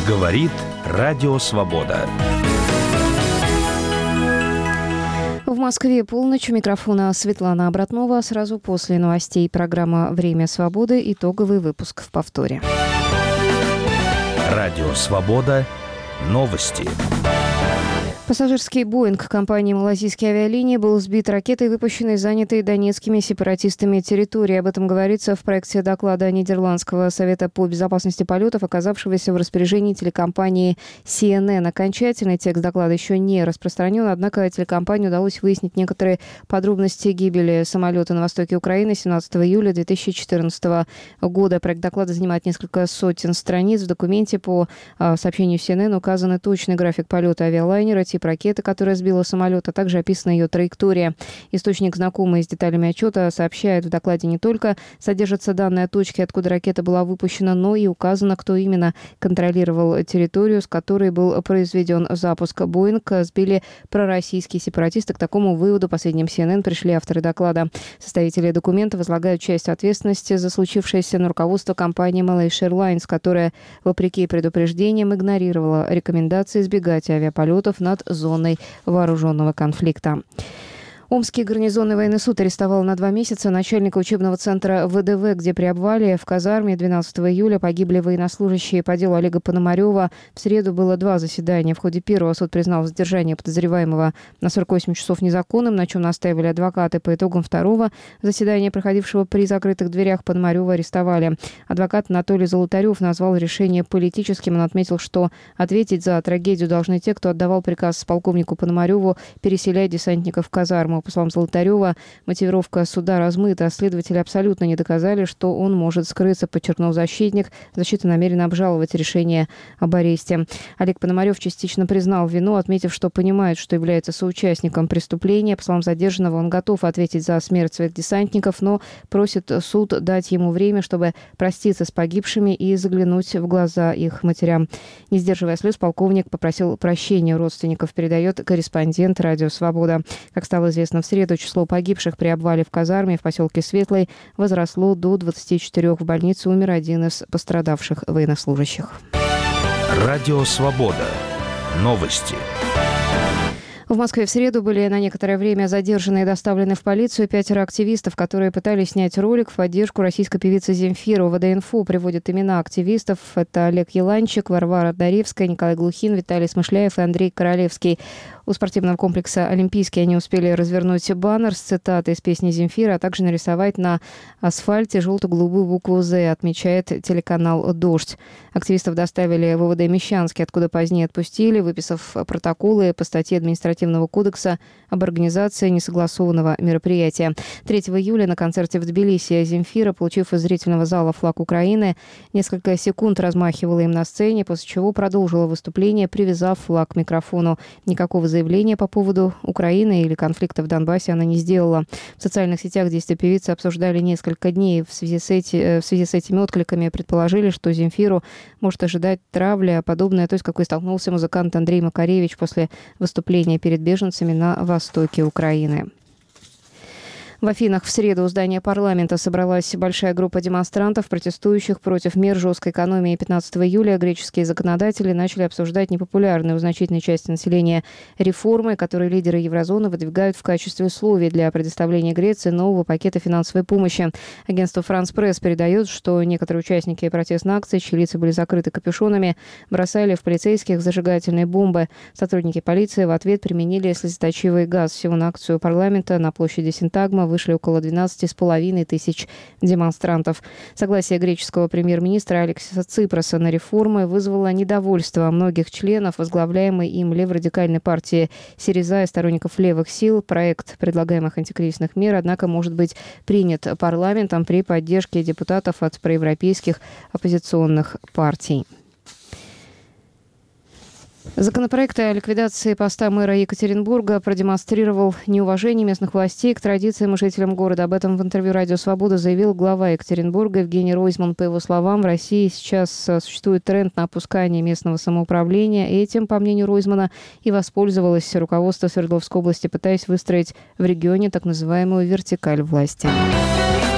Говорит Радио Свобода. В Москве полночь. У микрофона Светлана Обратнова. Сразу после новостей программа «Время свободы». Итоговый выпуск в повторе. Радио Свобода. Новости. Пассажирский «Боинг» компании «Малайзийские авиалинии» был сбит ракетой, выпущенной занятой донецкими сепаратистами территории. Об этом говорится в проекте доклада Нидерландского совета по безопасности полетов, оказавшегося в распоряжении телекомпании CNN. Окончательный текст доклада еще не распространен, однако телекомпании удалось выяснить некоторые подробности гибели самолета на востоке Украины 17 июля 2014 года. Проект доклада занимает несколько сотен страниц. В документе по сообщению CNN указан точный график полета авиалайнера, тип ракеты, которая сбила самолет, а также описана ее траектория. Источник, знакомый с деталями отчета, сообщает, в докладе не только содержатся данные о точке, откуда ракета была выпущена, но и указано, кто именно контролировал территорию, с которой был произведен запуск. «Боинг» сбили пророссийские сепаратисты. К такому выводу, по сведениям CNN, пришли авторы доклада. Составители документа возлагают часть ответственности за случившееся на руководство компании Malaysia Airlines, которая, вопреки предупреждениям, игнорировала рекомендации избегать авиаполетов над зоной вооруженного конфликта. Омский гарнизонный военный суд арестовал на 2 месяца начальника учебного центра ВДВ, где при обвале в казарме 12 июля погибли военнослужащие по делу Олега Пономарева. В среду было 2 заседания. В ходе первого суд признал задержание подозреваемого на 48 часов незаконным, на чем настаивали адвокаты. По итогам второго заседания, проходившего при закрытых дверях, Пономарева арестовали. Адвокат Анатолий Золотарев назвал решение политическим. Он отметил, что ответить за трагедию должны те, кто отдавал приказ полковнику Пономареву переселять десантников в казарму. По словам Золотарева, мотивировка суда размыта. Следователи абсолютно не доказали, что он может скрыться, подчеркнул защитник. Защита намерена обжаловать решение об аресте. Олег Пономарев частично признал вину, отметив, что понимает, что является соучастником преступления. По словам задержанного, он готов ответить за смерть своих десантников, но просит суд дать ему время, чтобы проститься с погибшими и заглянуть в глаза их матерям. Не сдерживая слез, полковник попросил прощения у родственников, передает корреспондент «Радио Свобода». Как стало известно, в среду число погибших при обвале в казарме в поселке Светлый возросло до 24. В больнице умер один из пострадавших военнослужащих. Радио Свобода. Новости. В Москве в среду были на некоторое время задержаны и доставлены в полицию 5 активистов, которые пытались снять ролик в поддержку российской певицы Земфиры. УВД-инфо приводит имена активистов. Это Олег Еланчик, Варвара Даревская, Николай Глухин, Виталий Смышляев и Андрей Королевский. У спортивного комплекса «Олимпийский» они успели развернуть баннер с цитатой из песни Земфиры, а также нарисовать на асфальте желто-голубую букву «З», отмечает телеканал «Дождь». Активистов доставили в УВД Мещанский, откуда позднее отпустили, выписав протоколы по статье Административного кодекса об организации несогласованного мероприятия. 3 июля на концерте в Тбилиси Земфира, получив из зрительного зала флаг Украины, несколько секунд размахивала им на сцене, после чего продолжила выступление, привязав флаг к микрофону. Никакого заявления по поводу Украины или конфликта в Донбассе она не сделала. В социальных сетях действия певицы обсуждали несколько дней. В связи с этими откликами предположили, что Земфиру может ожидать травля, подобная той, с какой столкнулся музыкант Андрей Макаревич после выступления перед беженцами на востоке Украины. В Афинах в среду у здания парламента собралась большая группа демонстрантов, протестующих против мер жесткой экономии. 15 июля греческие законодатели начали обсуждать непопулярные у значительной части населения реформы, которые лидеры еврозоны выдвигают в качестве условий для предоставления Греции нового пакета финансовой помощи. Агентство «Франс Пресс» передает, что некоторые участники протестной акции, чьи лица были закрыты капюшонами, бросали в полицейских зажигательные бомбы. Сотрудники полиции в ответ применили слезоточивый газ. Всего на акцию парламента на площади Синтагма вышли около 12,5 тысяч демонстрантов. Согласие греческого премьер-министра Алексиса Ципроса на реформы вызвало недовольство многих членов возглавляемой им леворадикальной партии СИРИЗА и сторонников левых сил. Проект предлагаемых антикризисных мер, однако, может быть принят парламентом при поддержке депутатов от проевропейских оппозиционных партий. Законопроект о ликвидации поста мэра Екатеринбурга продемонстрировал неуважение местных властей к традициям и жителям города. Об этом в интервью «Радио Свобода» заявил глава Екатеринбурга Евгений Ройзман. По его словам, в России сейчас существует тренд на опускание местного самоуправления. Этим, по мнению Ройзмана, и воспользовалось руководство Свердловской области, пытаясь выстроить в регионе так называемую вертикаль власти.